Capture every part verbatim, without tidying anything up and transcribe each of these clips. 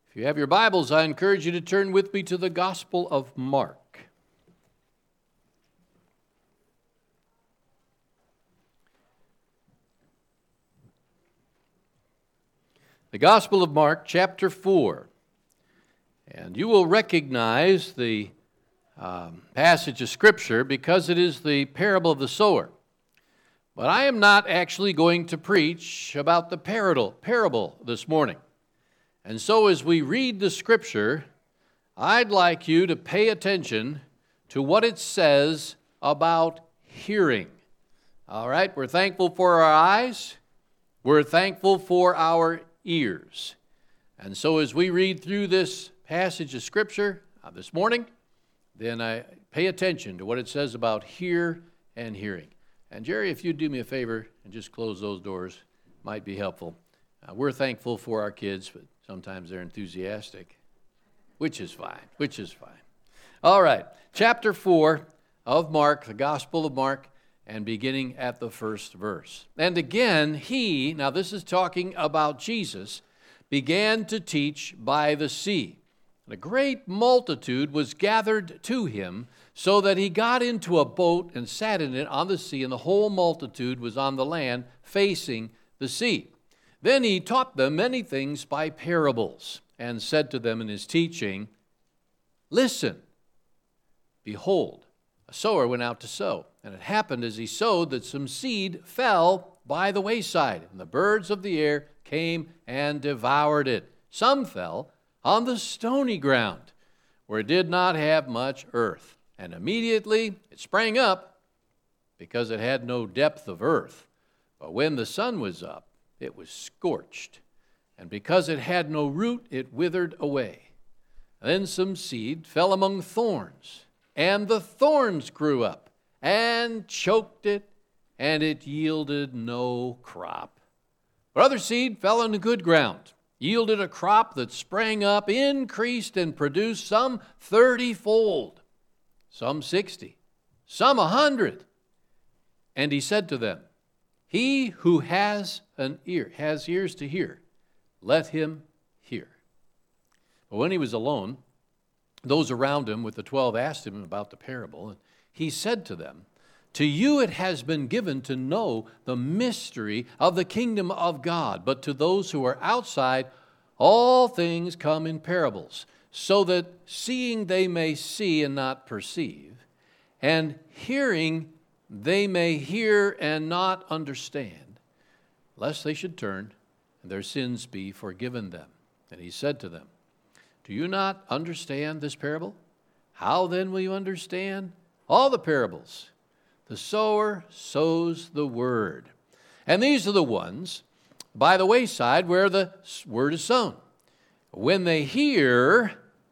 If you have your Bibles, I encourage you to turn with me to the Gospel of Mark. The Gospel of Mark, chapter four. And you will recognize the um, passage of Scripture because it is the parable of the sower. But I am not actually going to preach about the parable, parable this morning. And so as we read the Scripture, I'd like you to pay attention to what it says about hearing. All right, we're thankful for our eyes. We're thankful for our ears. And so as we read through this passage of Scripture uh, this morning, then I pay attention to what it says about hear and hearing. And Jerry, if you'd do me a favor and just close those doors, might be helpful. Uh, we're thankful for our kids, but sometimes they're enthusiastic, which is fine, which is fine. All right, chapter four of Mark, the Gospel of Mark, and beginning at the first verse. And again, he, now this is talking about Jesus, began to teach by the sea. And a great multitude was gathered to him, so that he got into a boat and sat in it on the sea, and the whole multitude was on the land facing the sea. Then he taught them many things by parables, and said to them in his teaching, "Listen, behold, a sower went out to sow. And it happened as he sowed that some seed fell by the wayside, and the birds of the air came and devoured it. Some fell on the stony ground, where it did not have much earth. And immediately it sprang up, because it had no depth of earth. But when the sun was up, it was scorched. And because it had no root, it withered away. Then some seed fell among thorns, and the thorns grew up and choked it, and it yielded no crop. But other seed fell on the good ground, yielded a crop that sprang up, increased, and produced some thirty-fold, some sixty, some a hundred. And he said to them, He who has an ear, has ears to hear, let him hear. But when he was alone, those around him with the twelve asked him about the parable, and he said to them, To you it has been given to know the mystery of the kingdom of God, but to those who are outside, all things come in parables, so that seeing they may see and not perceive, and hearing they may hear and not understand, lest they should turn and their sins be forgiven them. And he said to them, Do you not understand this parable? How then will you understand all the parables? The sower sows the word. And these are the ones by the wayside where the word is sown. When they hear,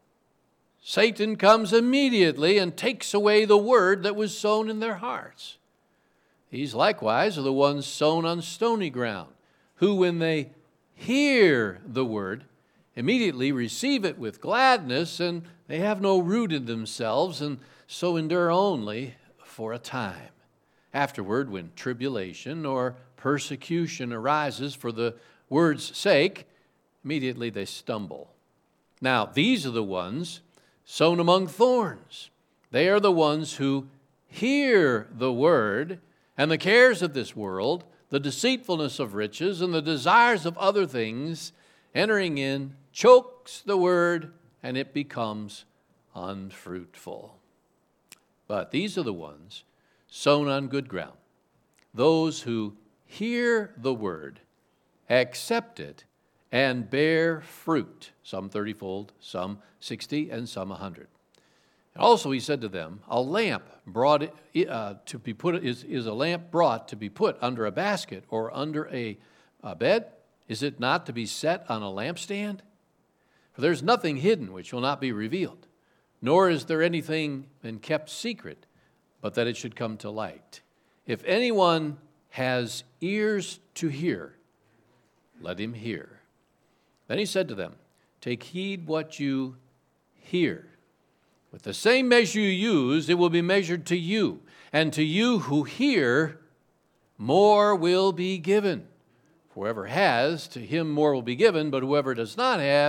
Satan comes immediately and takes away the word that was sown in their hearts. These likewise are the ones sown on stony ground, who when they hear the word, immediately receive it with gladness, and they have no root in themselves, and so endure only for a time. Afterward, when tribulation or persecution arises for the word's sake, immediately they stumble. Now, these are the ones sown among thorns. They are the ones who hear the word, and the cares of this world, the deceitfulness of riches, and the desires of other things, entering in, chokes the word, and it becomes unfruitful. But these are the ones sown on good ground, those who hear the word, accept it, and bear fruit, some thirty-fold, some sixty, and some a hundred. And also he said to them, A lamp brought uh, to be put is, is a lamp brought to be put under a basket or under a, a bed? Is it not to be set on a lampstand? For there's nothing hidden which will not be revealed, nor is there anything been kept secret, but that it should come to light. If anyone has ears to hear, let him hear. Then he said to them, Take heed what you hear. With the same measure you use, it will be measured to you. And to you who hear, more will be given. Whoever has, to him more will be given, but whoever does not have,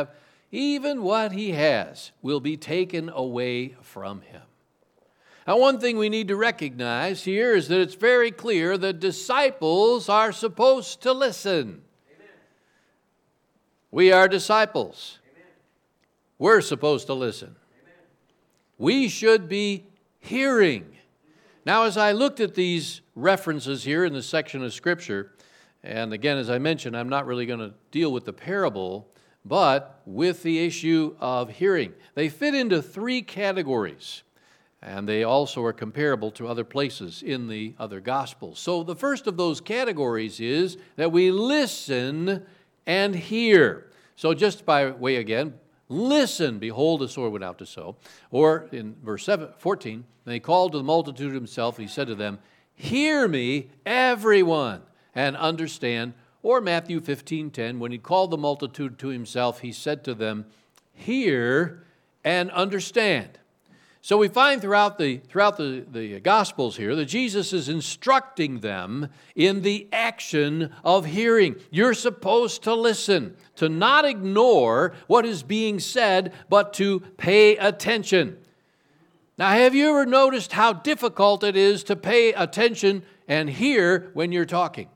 even what he has will be taken away from him. Now, one thing we need to recognize here is that it's very clear that disciples are supposed to listen. Amen. We are disciples. Amen. We're supposed to listen. Amen. We should be hearing. Now, as I looked at these references here in this section of Scripture, and again, as I mentioned, I'm not really going to deal with the parable, but with the issue of hearing. They fit into three categories. And they also are comparable to other places in the other Gospels. So the first of those categories is that we listen and hear. So just by way again, listen, behold, the sower went out to sow. Or in verse seven, fourteen, and he called to the multitude himself, he said to them, hear me, everyone, and understand. Or Matthew fifteen ten, when he called the multitude to himself, he said to them, hear and understand. So we find throughout the throughout the, the Gospels here that Jesus is instructing them in the action of hearing. You're supposed to listen, to not ignore what is being said, but to pay attention. Now, have you ever noticed how difficult it is to pay attention and hear when you're talking?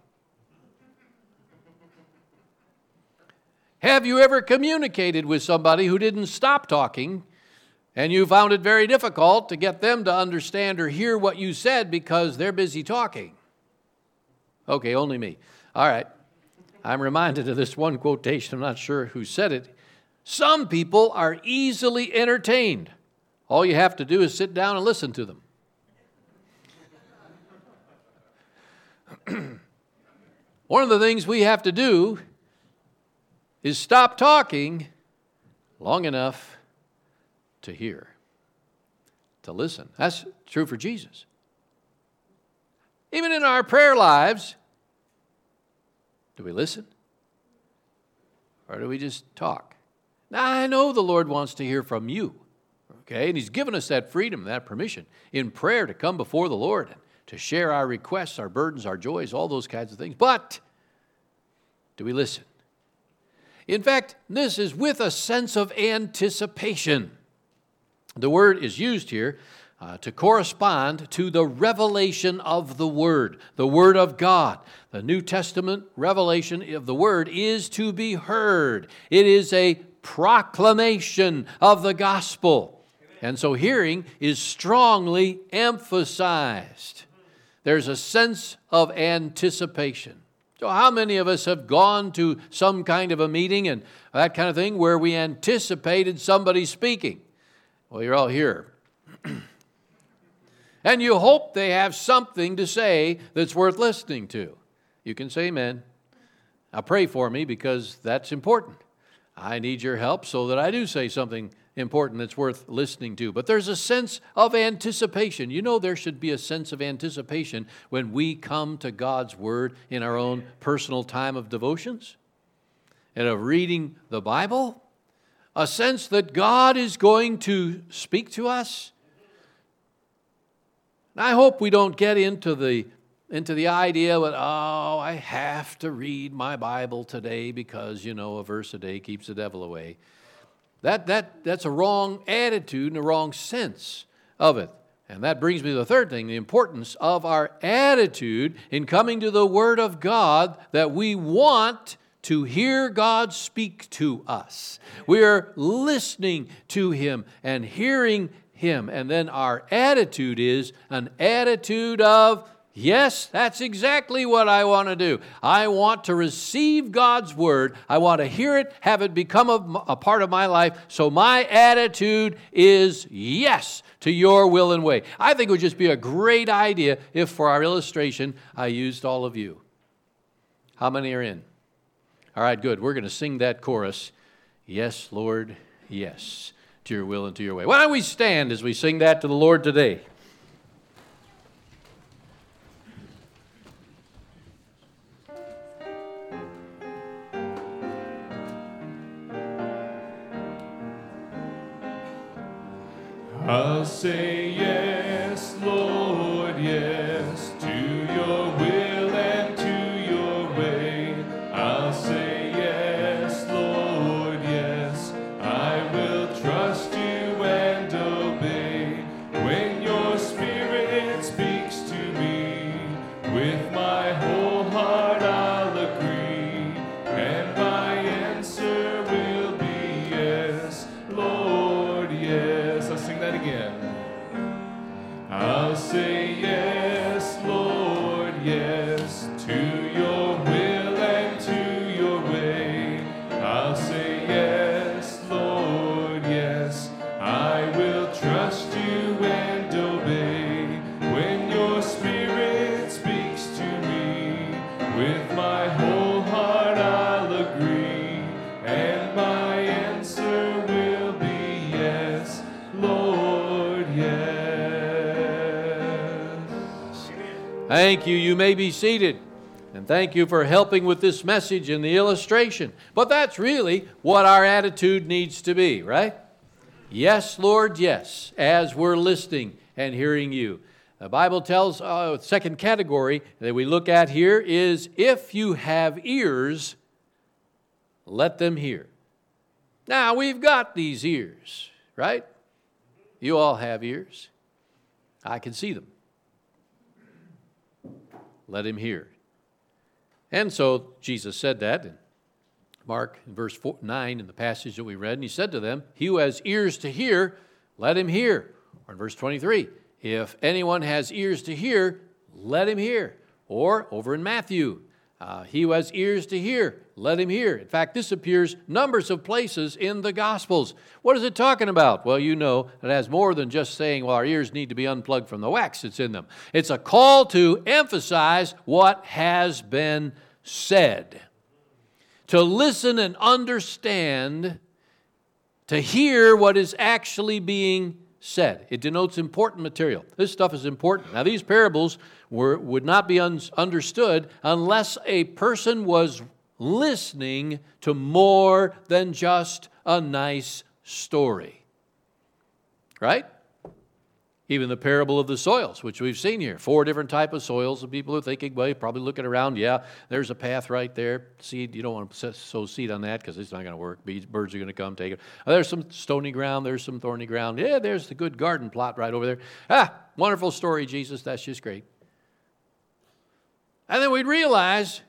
Have you ever communicated with somebody who didn't stop talking, and you found it very difficult to get them to understand or hear what you said because they're busy talking? Okay, only me. All right. I'm reminded of this one quotation. I'm not sure who said it. Some people are easily entertained. All you have to do is sit down and listen to them. One of the things we have to do is stop talking long enough to hear, to listen. That's true for Jesus. Even in our prayer lives, do we listen? Or do we just talk? Now, I know the Lord wants to hear from you, okay? And He's given us that freedom, that permission in prayer to come before the Lord and to share our requests, our burdens, our joys, all those kinds of things. But do we listen? In fact, this is with a sense of anticipation. The word is used here uh, to correspond to the revelation of the Word, the Word of God. The New Testament revelation of the Word is to be heard. It is a proclamation of the gospel. And so hearing is strongly emphasized. There's a sense of anticipation. So how many of us have gone to some kind of a meeting and that kind of thing where we anticipated somebody speaking? Well, you're all here. And you hope they have something to say that's worth listening to. You can say amen. Now pray for me because that's important. I need your help so that I do say something important that's worth listening to. But there's a sense of anticipation. You know, there should be a sense of anticipation when we come to God's Word in our own personal time of devotions and of reading the Bible. A sense that God is going to speak to us. And I hope we don't get into the into the idea that, oh, I have to read my Bible today because, you know, a verse a day keeps the devil away. That, that, that's a wrong attitude and a wrong sense of it. And that brings me to the third thing, the importance of our attitude in coming to the Word of God, that we want to hear God speak to us. We are listening to Him and hearing Him. And then our attitude is an attitude of, yes, that's exactly what I want to do. I want to receive God's Word. I want to hear it, have it become a, a part of my life. So my attitude is yes to your will and way. I think it would just be a great idea if for our illustration I used all of you. How many are in? All right, good. We're going to sing that chorus. Yes, Lord, yes, to your will and to your way. Why don't we stand as we sing that to the Lord today? I'll say yes, Lord, yes, to your will and to your way. I'll say yes, Lord, yes, Thank you. You may be seated. And thank you for helping with this message and the illustration. But that's really what our attitude needs to be, right? Yes, Lord, yes, as we're listening and hearing you. The Bible tells, uh, second category that we look at here is, if you have ears, let them hear. Now, we've got these ears, right? You all have ears. I can see them. Let him hear. And so Jesus said that in Mark in verse four, nine in the passage that we read, and he said to them, he who has ears to hear, let him hear. Or in verse twenty-three, if anyone has ears to hear, let him hear. Or over in Matthew, uh, he who has ears to hear, let him hear. In fact, this appears numbers of places in the Gospels. What is it talking about? Well, you know, it has more than just saying, well, our ears need to be unplugged from the wax that's in them. It's a call to emphasize what has been said. To listen and understand, to hear what is actually being said. It denotes important material. This stuff is important. Now, these parables were, would not be un- understood unless a person was listening to more than just a nice story. Right? Even the parable of the soils, which we've seen here. Four different types of soils. And people are thinking, well, you're probably looking around. Yeah, there's a path right there. Seed, you don't want to sow seed on that because it's not going to work. Bees, birds are going to come take it. Oh, there's some stony ground. There's some thorny ground. Yeah, there's the good garden plot right over there. Ah, wonderful story, Jesus. That's just great. And then we'd realize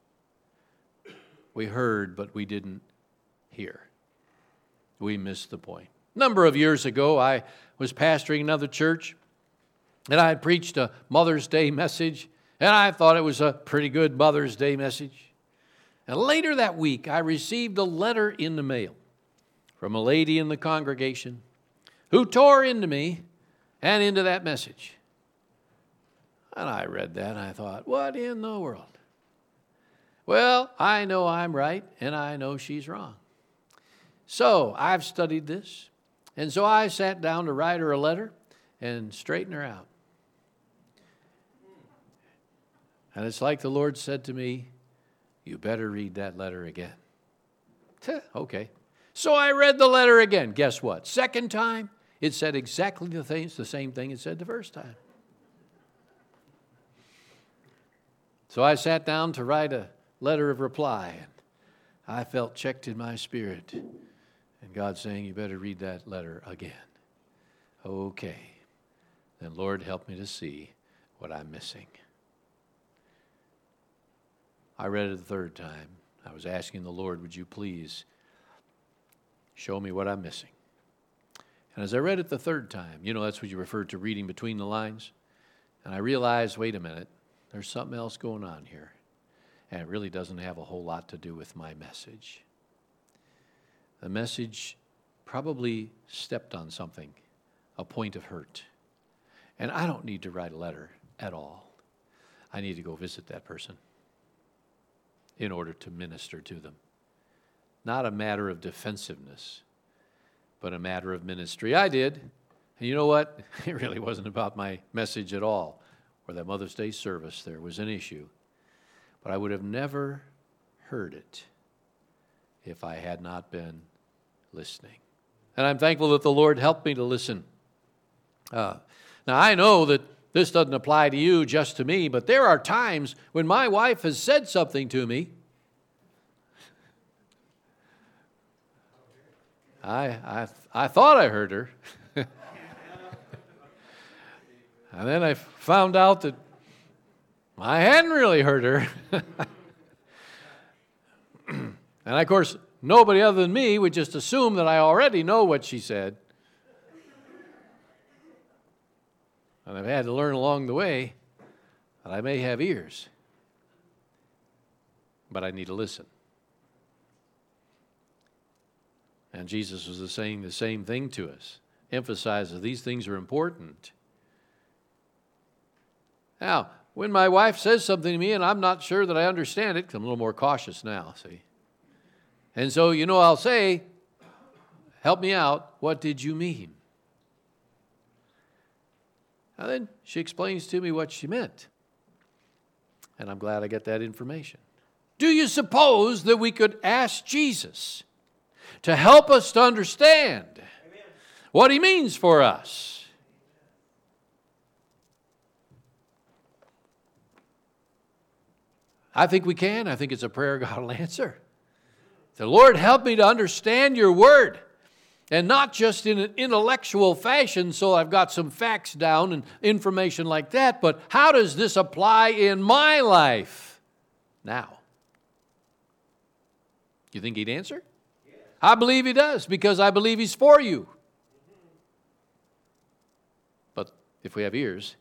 we heard, but we didn't hear. We missed the point. A number of years ago, I was pastoring another church, and I had preached a Mother's Day message, and I thought it was a pretty good Mother's Day message. And later that week, I received a letter in the mail from a lady in the congregation who tore into me and into that message. And I read that, and I thought, what in the world? Well, I know I'm right, and I know she's wrong. So I've studied this. And so I sat down to write her a letter and straighten her out. And it's like the Lord said to me, you better read that letter again. Okay. So I read the letter again. Guess what? Second time, it said exactly the, things, the same thing it said the first time. So I sat down to write a letter of reply, and I felt checked in my spirit. And God saying, you better read that letter again. Okay. Then Lord, help me to see what I'm missing. I read it the third time. I was asking the Lord, would you please show me what I'm missing? And as I read it the third time, you know, that's what you refer to reading between the lines. And I realized, wait a minute, there's something else going on here. And it really doesn't have a whole lot to do with my message. The message probably stepped on something, a point of hurt. And I don't need to write a letter at all. I need to go visit that person in order to minister to them. Not a matter of defensiveness, but a matter of ministry. I did. And you know what? It really wasn't about my message at all. Or that Mother's Day service there was an issue. But I would have never heard it if I had not been listening. And I'm thankful that the Lord helped me to listen. Uh, now, I know that this doesn't apply to you, just to me, but there are times when my wife has said something to me. I, I, I thought I heard her. And then I found out that I hadn't really heard her. And of course, nobody other than me would just assume that I already know what she said. And I've had to learn along the way that I may have ears, but I need to listen. And Jesus was saying the same thing to us, emphasizes these things are important. Now, when my wife says something to me and I'm not sure that I understand it, 'cause I'm a little more cautious now, see. And so, you know, I'll say, help me out, what did you mean? And then she explains to me what she meant. And I'm glad I got that information. Do you suppose that we could ask Jesus to help us to understand Amen. What He means for us? I think we can. I think it's a prayer God will answer. The Lord, help me to understand your word. And not just in an intellectual fashion, so I've got some facts down and information like that, but how does this apply in my life now? You think He'd answer? Yes. I believe He does, because I believe He's for you. But if we have ears,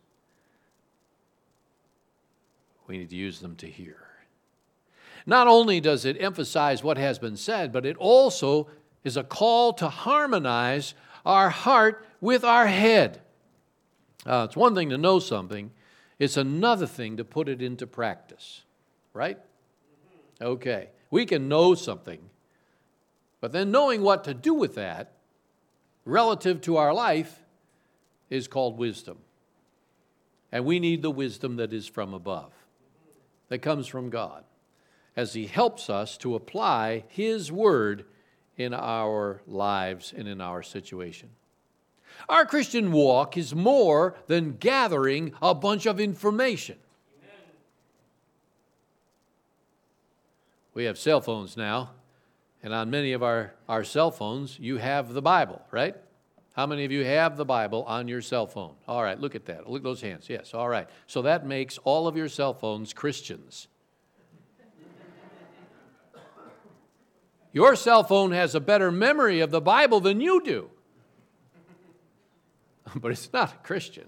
we need to use them to hear. Not only does it emphasize what has been said, but it also is a call to harmonize our heart with our head. Uh, it's one thing to know something. It's another thing to put it into practice. Right? Okay. We can know something, but then knowing what to do with that relative to our life is called wisdom. And we need the wisdom that is from above, that comes from God, as He helps us to apply His word in our lives and in our situation. Our Christian walk is more than gathering a bunch of information. Amen. We have cell phones now, and on many of our, our cell phones, you have the Bible, right? How many of you have the Bible on your cell phone? All right, look at that. Look at those hands. Yes, all right. So that makes all of your cell phones Christians. Your cell phone has a better memory of the Bible than you do. But it's not a Christian.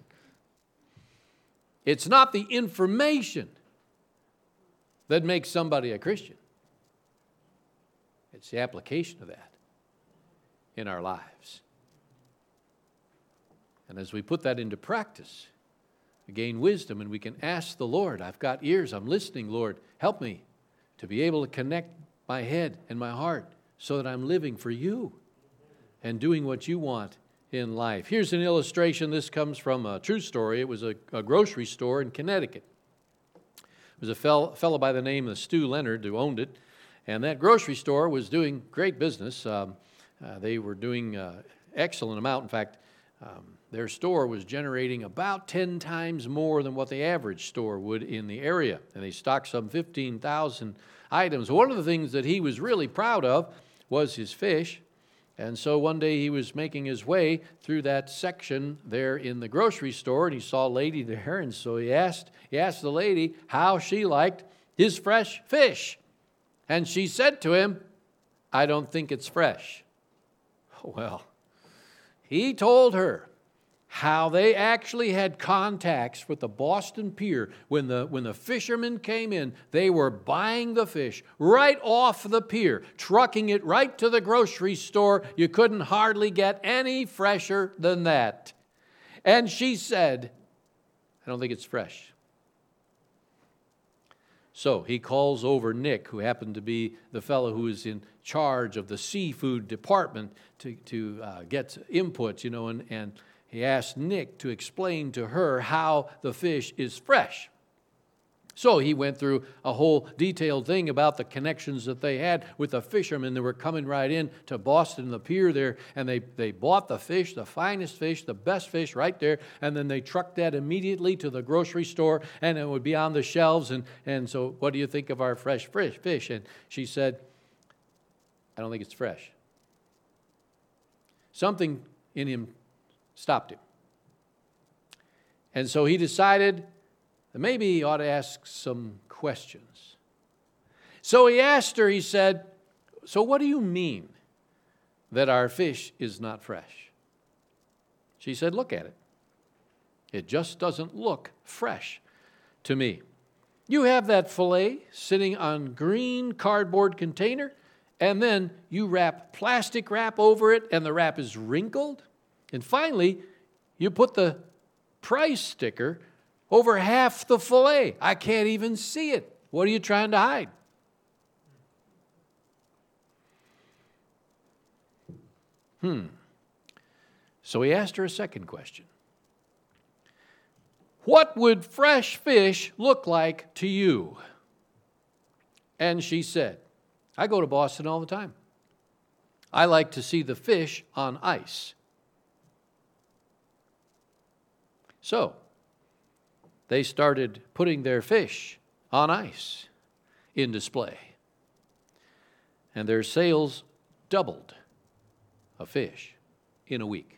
It's not the information that makes somebody a Christian. It's the application of that in our lives. And as we put that into practice, we gain wisdom and we can ask the Lord, I've got ears, I'm listening, Lord, help me to be able to connect my head and my heart so that I'm living for you and doing what you want in life. Here's an illustration. This comes from a true story. It was a, a grocery store in Connecticut. It was a fellow, fellow by the name of Stu Leonard who owned it, and that grocery store was doing great business. Um, uh, they were doing uh, excellent amount. In fact, um, their store was generating about ten times more than what the average store would in the area, and they stocked some fifteen thousand items. One of the things that he was really proud of was his fish. And so one day he was making his way through that section there in the grocery store, and he saw a lady there, and so he asked, he asked the lady how she liked his fresh fish. And she said to him, I don't think it's fresh. Well, he told her how they actually had contacts with the Boston Pier. When the, when the fishermen came in, they were buying the fish right off the pier, trucking it right to the grocery store. You couldn't hardly get any fresher than that. And she said, I don't think it's fresh. So he calls over Nick, who happened to be the fellow who was in charge of the seafood department, to, to uh, get input, you know, and, and he asked Nick to explain to her how the fish is fresh. So he went through a whole detailed thing about the connections that they had with the fishermen that were coming right in to Boston, the pier there, and they, they bought the fish, the finest fish, the best fish right there, and then they trucked that immediately to the grocery store, and it would be on the shelves, and, and so what do you think of our fresh fish? And she said, I don't think it's fresh. Something in him stopped him. And so he decided that maybe he ought to ask some questions. So he asked her, he said, so what do you mean that our fish is not fresh? She said, look at it. It just doesn't look fresh to me. You have that fillet sitting on green cardboard container, and then you wrap plastic wrap over it, and the wrap is wrinkled. And finally, you put the price sticker over half the fillet. I can't even see it. What are you trying to hide? Hmm. So he asked her a second question. what would fresh fish look like to you? And she said, I go to Boston all the time. I like to see the fish on ice. So, they started putting their fish on ice in display. And their sales doubled of fish in a week.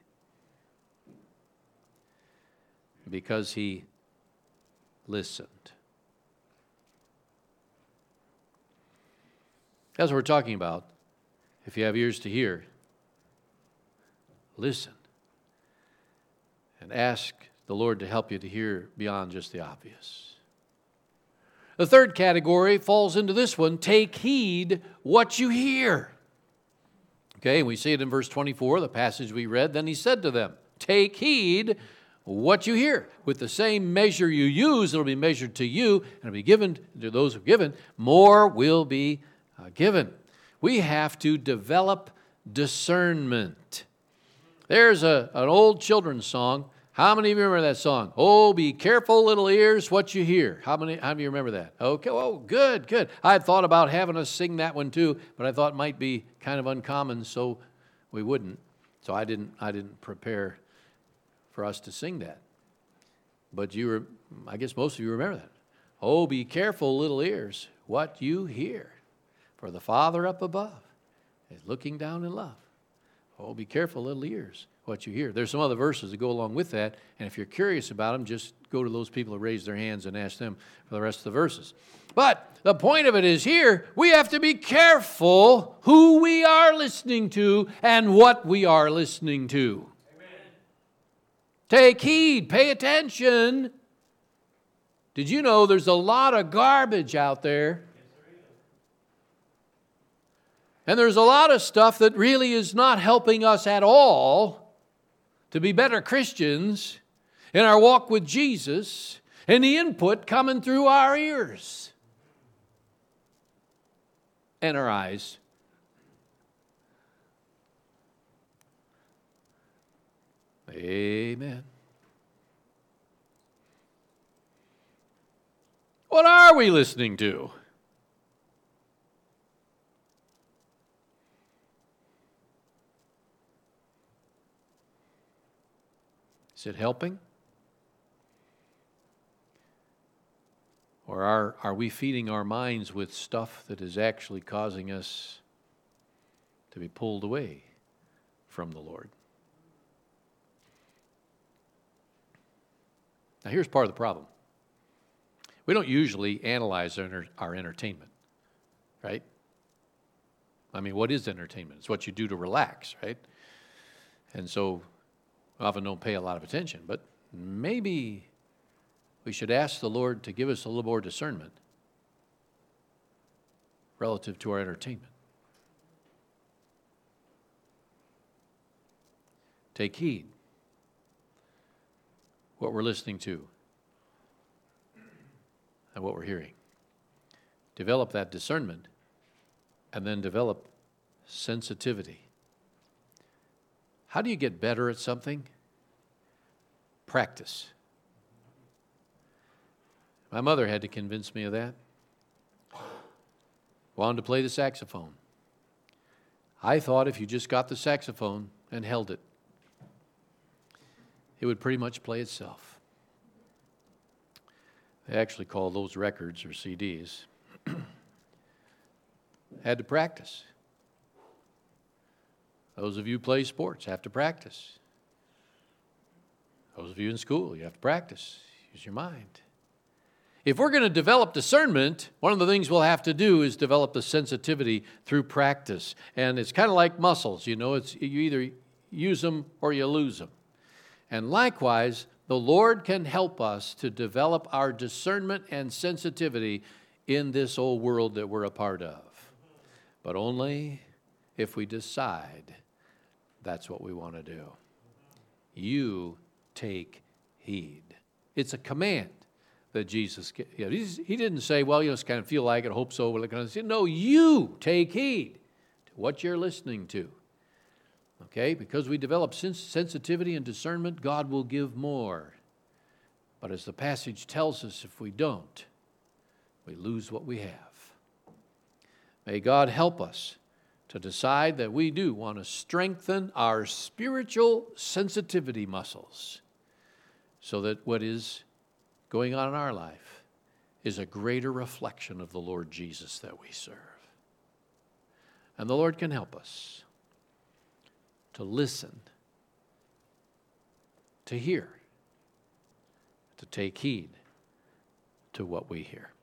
Because he listened. That's what we're talking about. If you have ears to hear, listen. And ask the Lord to help you to hear beyond just the obvious. The third category falls into this one. Take heed what you hear. Okay, we see it in verse twenty-four, the passage we read. Then he said to them, take heed what you hear. With the same measure you use, it'll be measured to you, and it'll be given to those who are given. More will be uh, given. We have to develop discernment. There's a, an old children's song. How many of you remember that song? Oh, be careful, little ears, what you hear. How many, how many of you remember that? Okay, oh, good, good. I had thought about having us sing that one too, but I thought it might be kind of uncommon, so we wouldn't. So I didn't, I didn't prepare for us to sing that. But you were, I guess most of you remember that. Oh, be careful, little ears, what you hear. For the Father up above is looking down in love. Oh, be careful, little ears, what you hear. There's some other verses that go along with that, and if you're curious about them, just go to those people who raise their hands and ask them for the rest of the verses. But the point of it is here, we have to be careful who we are listening to and what we are listening to. Amen. Take heed, pay attention. Did you know there's a lot of garbage out there? And there's a lot of stuff that really is not helping us at all to be better Christians in our walk with Jesus, and the input coming through our ears and our eyes. Amen. What are we listening to? Is it helping? Or are, are we feeding our minds with stuff that is actually causing us to be pulled away from the Lord? Now here's part of the problem. We don't usually analyze our, our entertainment, right? I mean, what is entertainment? It's what you do to relax, right? And so often don't pay a lot of attention, but maybe we should ask the Lord to give us a little more discernment relative to our entertainment. Take heed what we're listening to and what we're hearing. Develop that discernment and then develop sensitivity. How do you get better at something? Practice. My mother had to convince me of that. Wanted to play the saxophone. I thought if you just got the saxophone and held it, it would pretty much play itself. They actually call those records or C Ds. Had to practice. Those of you who play sports have to practice. Those of you in school, you have to practice. Use your mind. If we're going to develop discernment, one of the things we'll have to do is develop the sensitivity through practice. And it's kind of like muscles, you know, it's you either use them or you lose them. And likewise, the Lord can help us to develop our discernment and sensitivity in this old world that we're a part of. But only if we decide that's what we want to do. You take heed. It's a command that Jesus gave. You know, he didn't say, well, you just kind of feel like it, hope so. No, you take heed to what you're listening to. Okay? Because we develop sens- sensitivity and discernment, God will give more. But But as the passage tells us, if we don't, we lose what we have. May God help us to decide that we do want to strengthen our spiritual sensitivity muscles so that what is going on in our life is a greater reflection of the Lord Jesus that we serve. And the Lord can help us to listen, to hear, to take heed to what we hear.